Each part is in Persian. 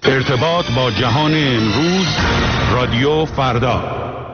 ارتباط با جهان امروز، رادیو فردا.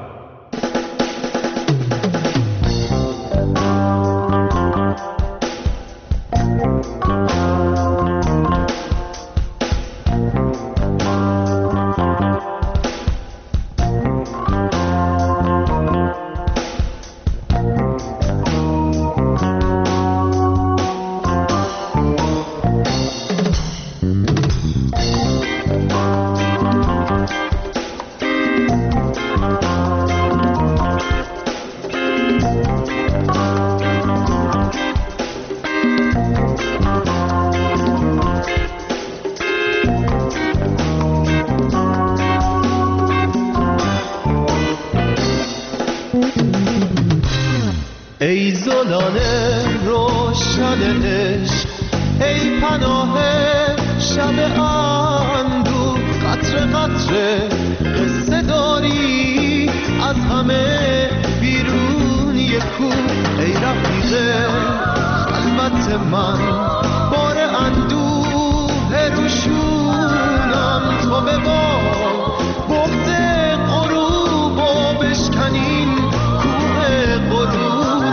ای زلال روشن عشق، ای پناه شب اندوه، قطره قطره قصه داری از همه بیرون یک کوه. ای رفیق خلوت من، بار اندوه روشونم، تو به بغض غروب و بشکنین کوه غروب.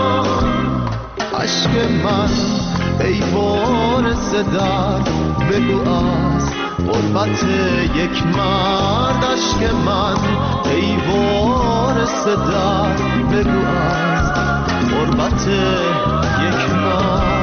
عشق من ای وارث درد، بگو از غربت یک مرد. عشق من ای وارث درد، بگو از غربت یک مرد.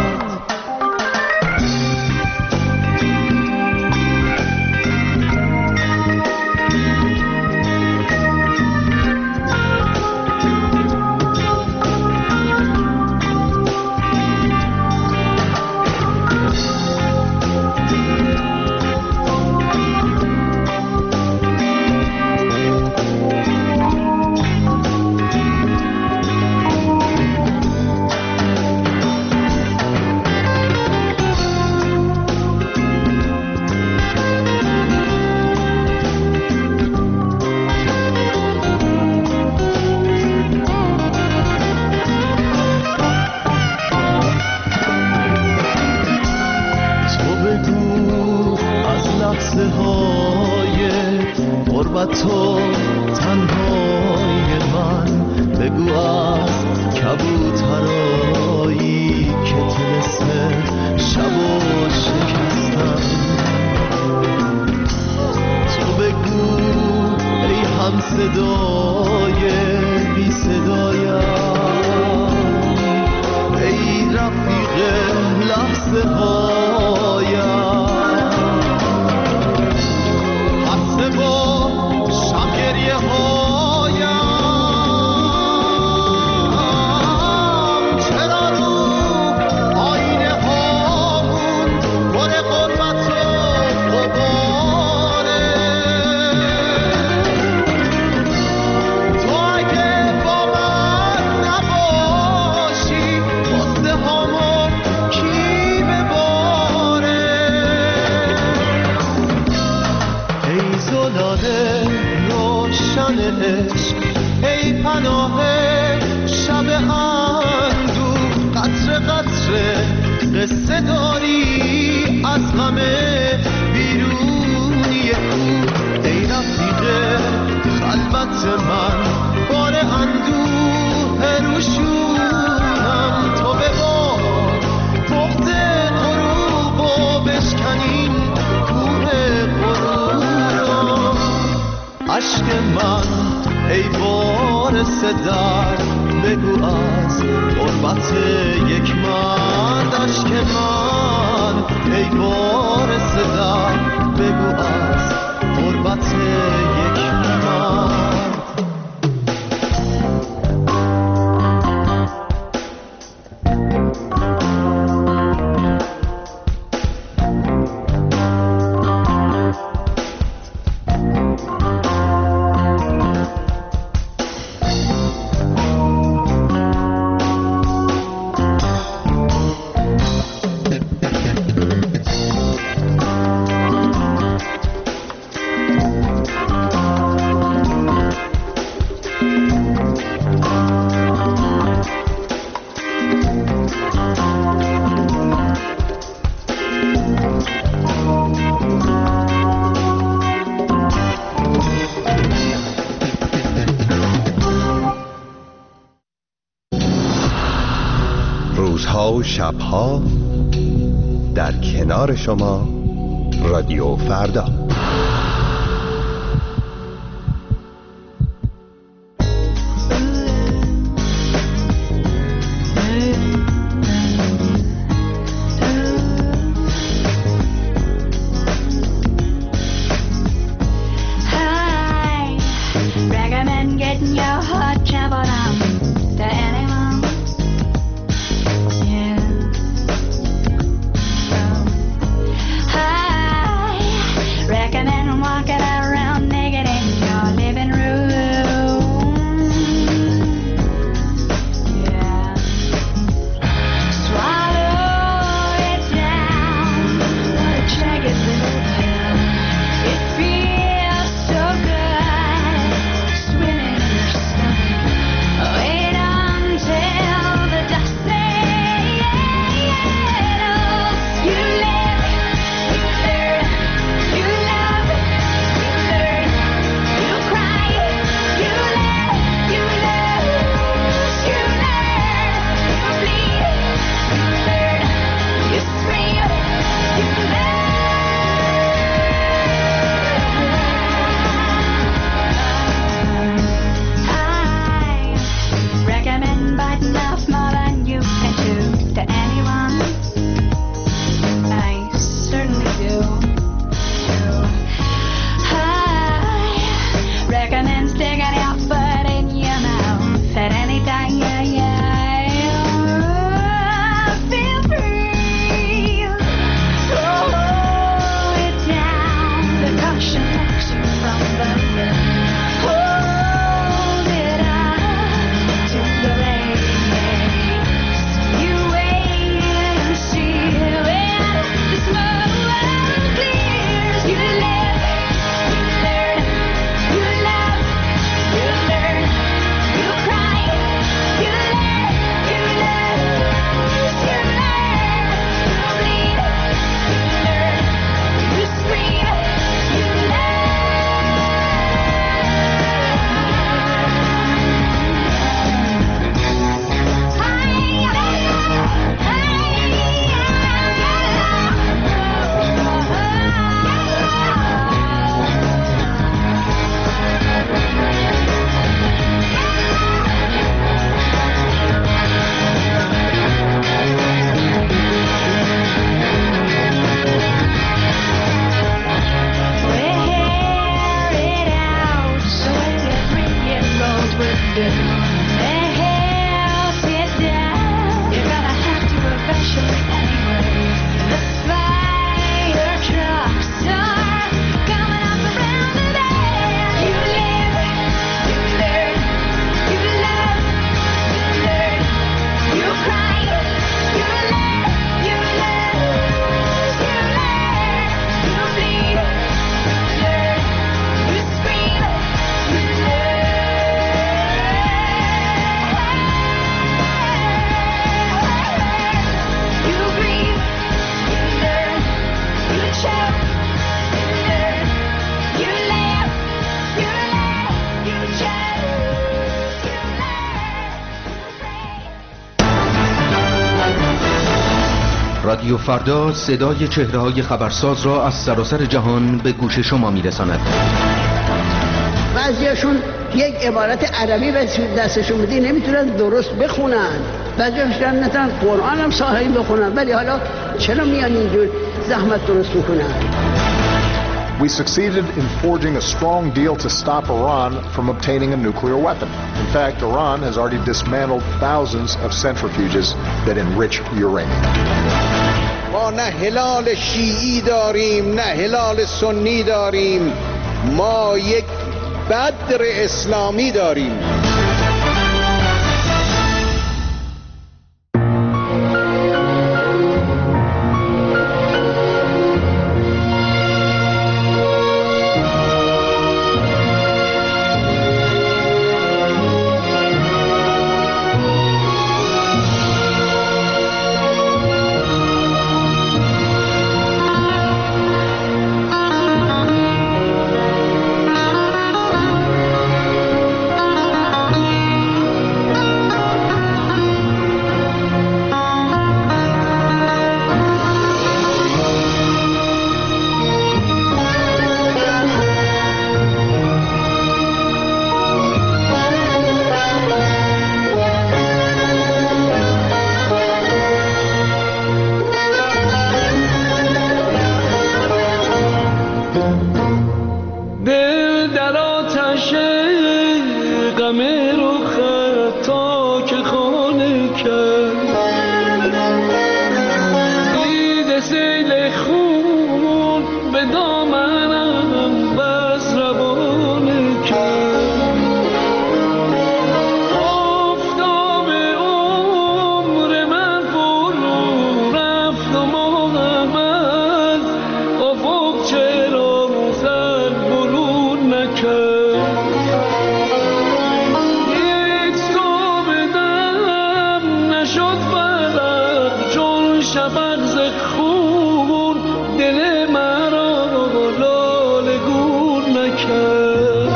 تو تنهای من، بگو از کبوترایی که طلسم شب و شکستم. تو بگو ای هم صدای بی صدایم، ای رفیق لحظه هایم. ای پناه شب اندوه، قطره قطره قصه داری از همه بیرونی کوه. ای رفیق خلوت من، بار اندوه روشونم، تو به بغض غروب و بشکنین کوه غروب. عشق من ای وارث درد، بگو از غربت یک مرد. عشق من ای وارث درد، بگو از غربت یک مرد. روزها و شبها در کنار شما رادیو فردا. رادیو فردا صدای چهره‌های خبرساز را از سراسر جهان به گوش شما می‌رساند. بعضیاشون یک عبارت عربی به دستشون بدی نمیتونن درست بخونن، بعضیاشون نمیتونن قرآن هم صحیح بخونن، ولی حالا چرا میان اینجور زحمت درست میکنن؟ We succeeded in forging a strong deal to stop Iran from obtaining a nuclear weapon. In fact, Iran has already dismantled thousands of centrifuges that enrich uranium. ما نه هلال شیعی داریم نه هلال سنی داریم، ما یک بدر اسلامی داریم. دل در آتش غم رخت تا که خانه کرد، دیده سیل خون به دامنم بس روانه کرد. آفتاب عمر من فرو رفت و ماهم از افق چرا سر برون نکرد. یک صبح دم نشد فرق چون شفق ز خون، دل مرا لاله گون نکرد.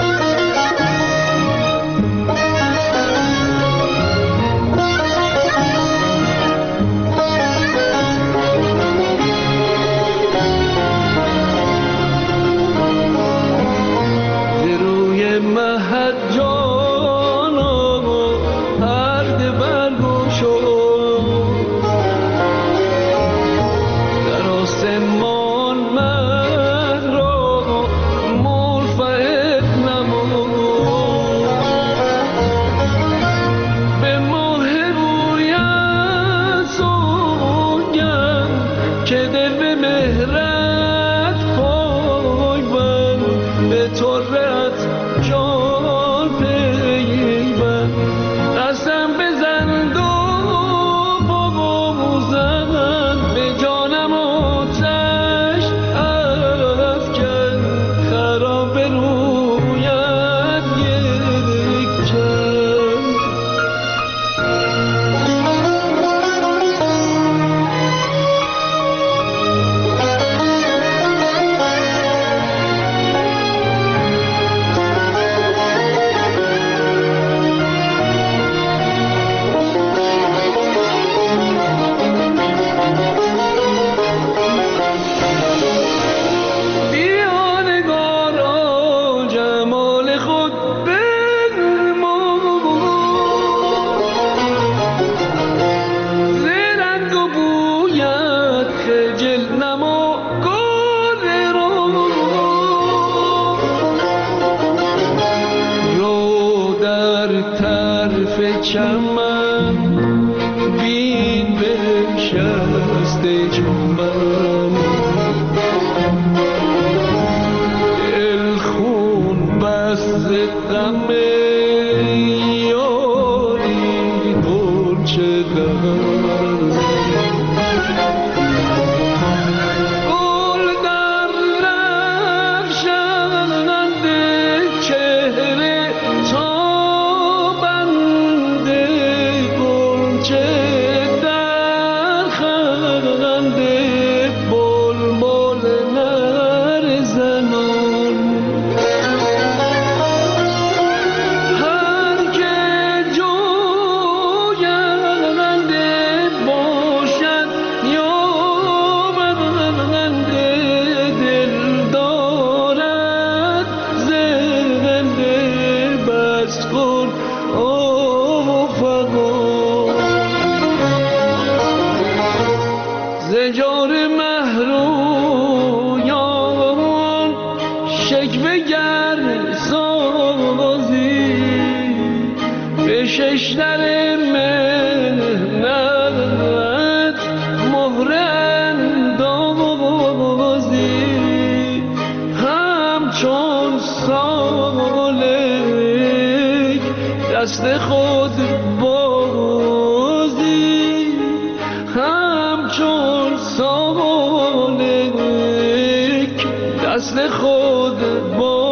ز روی مهد جانا پرده برگشاد، در آسمان مه را مرفع نمود. به ماه رویت سوگند که دل به مهرت پای بند، به طرت جان پیوند. قسم بزند و بگوزند به جانم آتش افکن، خراب رویت یک چند. بیا نگارا جمال خود بنما، ز رنگ و بویت خجل نما گل رو در طرف چمن بین بنشسته چوبم. دل خون بس ز غم یاری غنچه دارم. گل در رفشند چهره تابنده، غنچه در خنده بلبل نرزنان. هر که جوینده باشد یا برنده، دل دارد زنده بس کن آفقان. ز جور مهرویان شکوه گر سازی، به ششدر مهنت مهره اندازی، همچون سالک دست خود بازی، همچون سالک دست خود بازی.